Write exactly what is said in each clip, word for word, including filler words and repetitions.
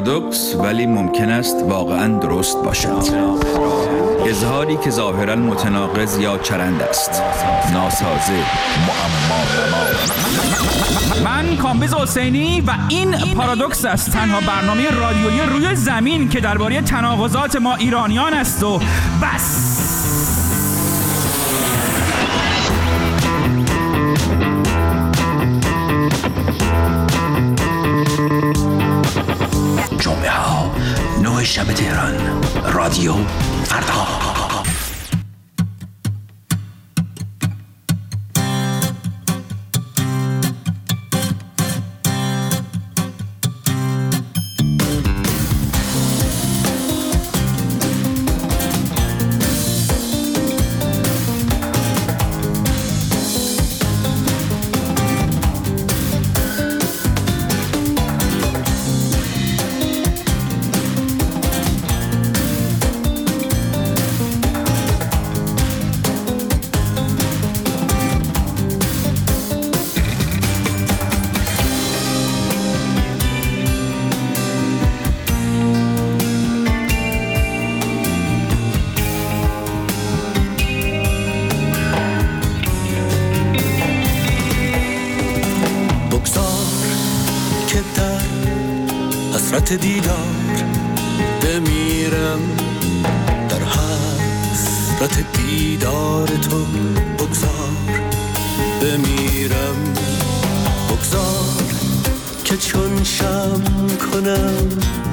پارادوکس ولی ممکن است واقعاً درست باشد. اظهاری که ظاهراً متناقض یا چرند است. ناسازه، معما. من کامبیز حسینی و این پارادوکس است، تنها برنامه رادیویی روی زمین که درباره تناقضات ما ایرانیان است و بس. جمعه ها نه شب تهران، رادیو فردا. حسرت دیدار بمیرم، در حسرت دیدار تو بگذار بمیرم، بگذار که چون شم کنم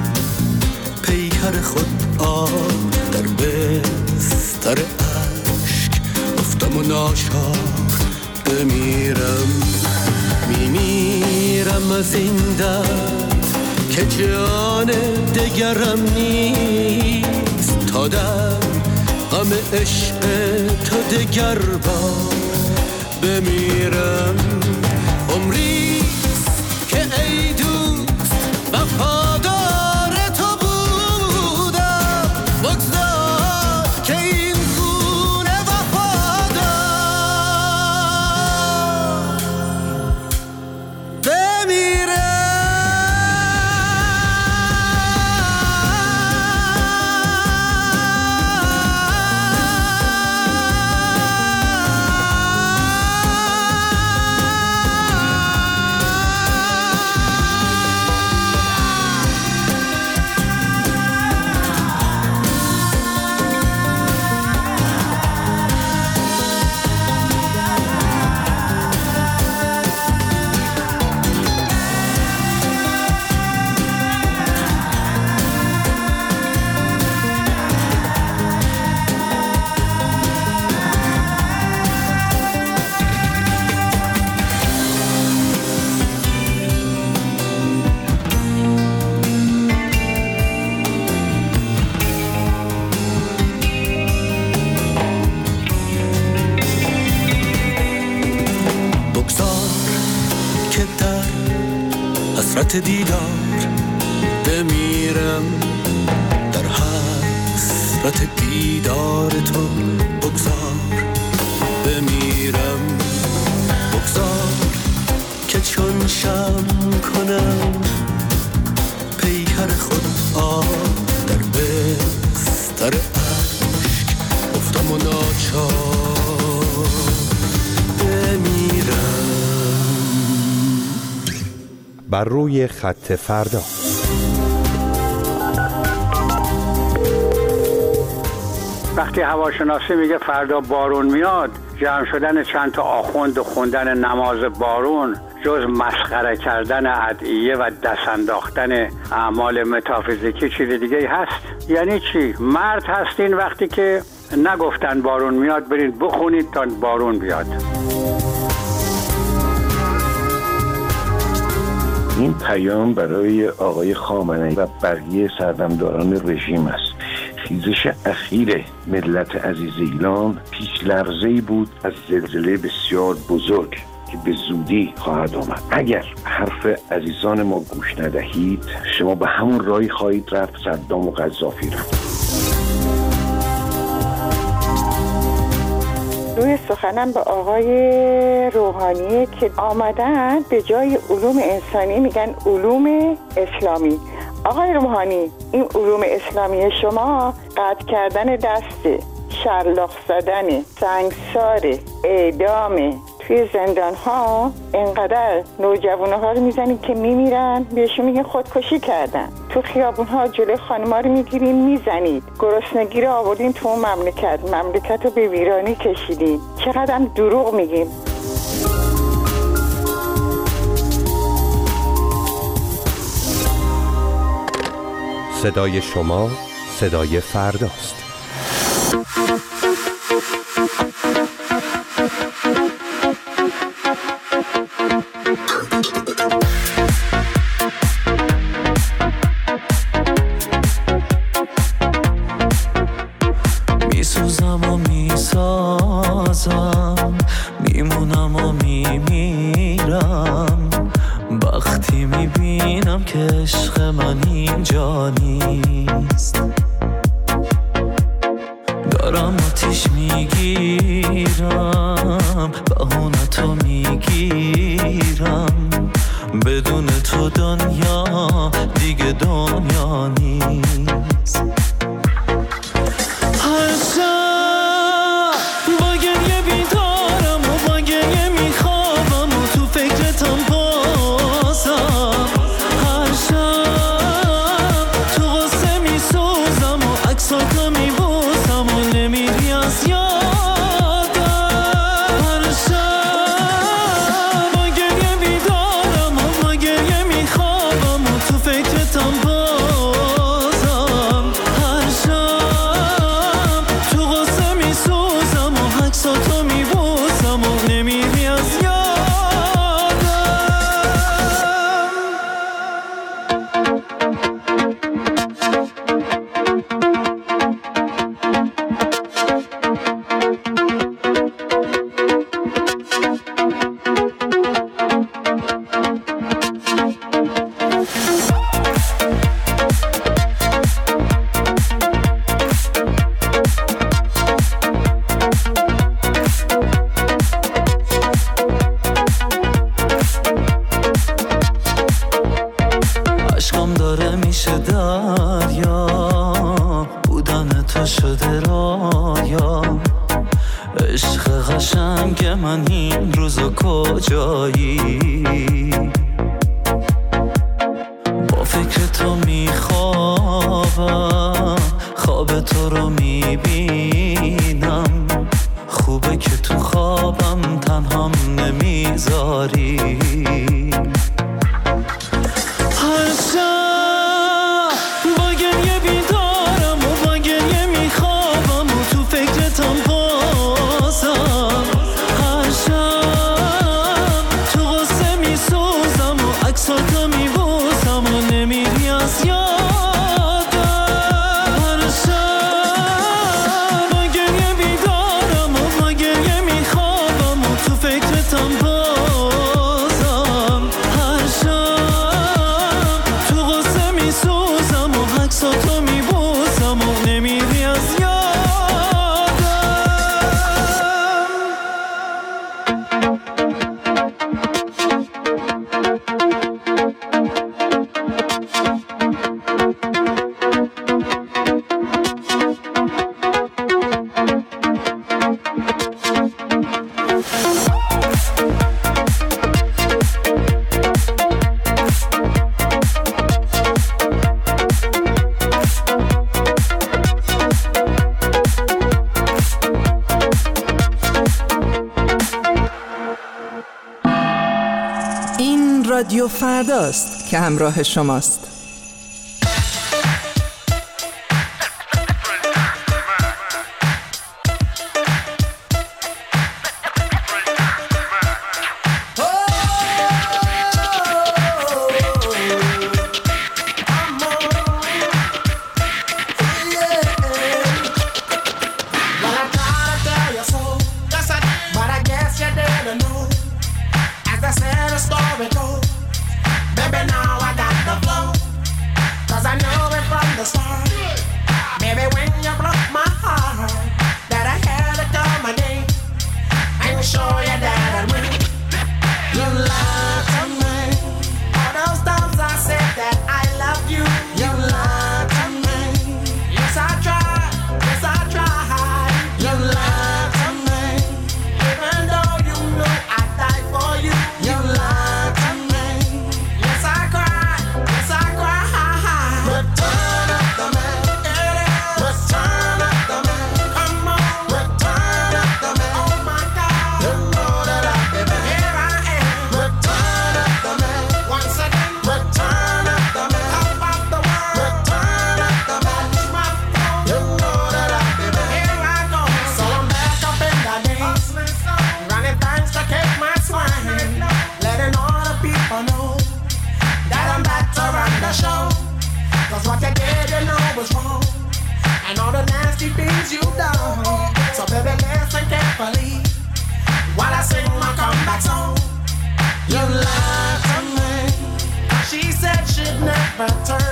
پیکر خود آب در بستر عشق افتم و ناچار بمیرم، میمیرم از این درد که جان دگرم نیست، تا در غم عشق تو دگر بار بمیرم، عمریست که ای دوست وفادار تو بودم، بگذار که این گونه وفادار بمیرم. حسرت دیدار بمیرم، در حسرت دیدار تو بگذار بمیرم، بگذار که چون شم کنم پیکر خود آب در بستر عشق افتم و ناچار بمیرم. بر روی خط فردا. وقتی هواشناسی میگه فردا بارون میاد، جمع شدن چند تا آخوند و خوندن نماز بارون جز مسخره کردن ادعیه و دست انداختن اعمال متافیزیکی چیز دیگه هست؟ یعنی چی؟ مرد هستین وقتی که نگفتن بارون میاد برین بخونید تا بارون بیاد. این پیام برای آقای خامنه‌ای و بقیه سردمداران رژیم است. خیزش اخیر ملت عزیز ایران پیش لرزه‌ای بود از زلزله بسیار بزرگ که به زودی خواهد آمد. اگر حرف عزیزان ما گوش ندهید، شما به همون راهی خواهید رفت صدام و قذافی رفت. روی سخنم به آقای روحانی که آمدن به جای علوم انسانی میگن علوم اسلامی. آقای روحانی، این علوم اسلامی شما قطع کردن دسته، شلاق زدن، سنگسار، اعدام، توی زندان ها اینقدر نوجوانه ها رو میزنید که میمیرن، بهشون میگن خودکشی کردن. تو خیابون ها جلوی خانما رو میگیرین میزنید، گرسنگی رو آوردین تو اون مملکت، مملکت رو به ویرانی کشیدین. چقدر هم دروغ میگیم. صدای شما صدای فرداست. میسوزم و میسازم، میمونم و میمیرم، وقتی میبینم که عشق من اینجا نیست. دارم آتیش میگیرم، بهونتو میگیرم، بدون تو دنیا دیگه دنیا نیست. هر شب با گریه بیدارم و با گریه میخوابم و تو فکرتم بازم. هر شب تو غصه میسوزم و عکساتو میبوسم و نمیری از یادم. هر شب با گریه بیدارم و با گریه میخوابم و تو فکرتم بازم. هر شب تو غصه میسوزم و عکساتو میبوسم و نمیری از یادم. عشقم داره میشه دریا، بودن تو شده رایا. عشق قشنگ من این روزا کجایی؟ با فکر تو میخوابم، خواب تو رو میبینم. خوبه که تو خوابم تنهام نمیذاری. هر شب با گریه بیدارم و با گریه میخوابم و تو فکرتم بازم. هر شب تو غصه میسوزم و عکساتو میبوسم و نمیری از یادم. هر شب با گریه بیدارم و با گریه میخوابم و تو فکرتم بازم. هر شب تو غصه میسوزم و عکساتو میبوسم و نمیری از یادم. این رادیو فرداست که همراه شماست. Baby, now I got the flow. You lied to me. She said she'd never turn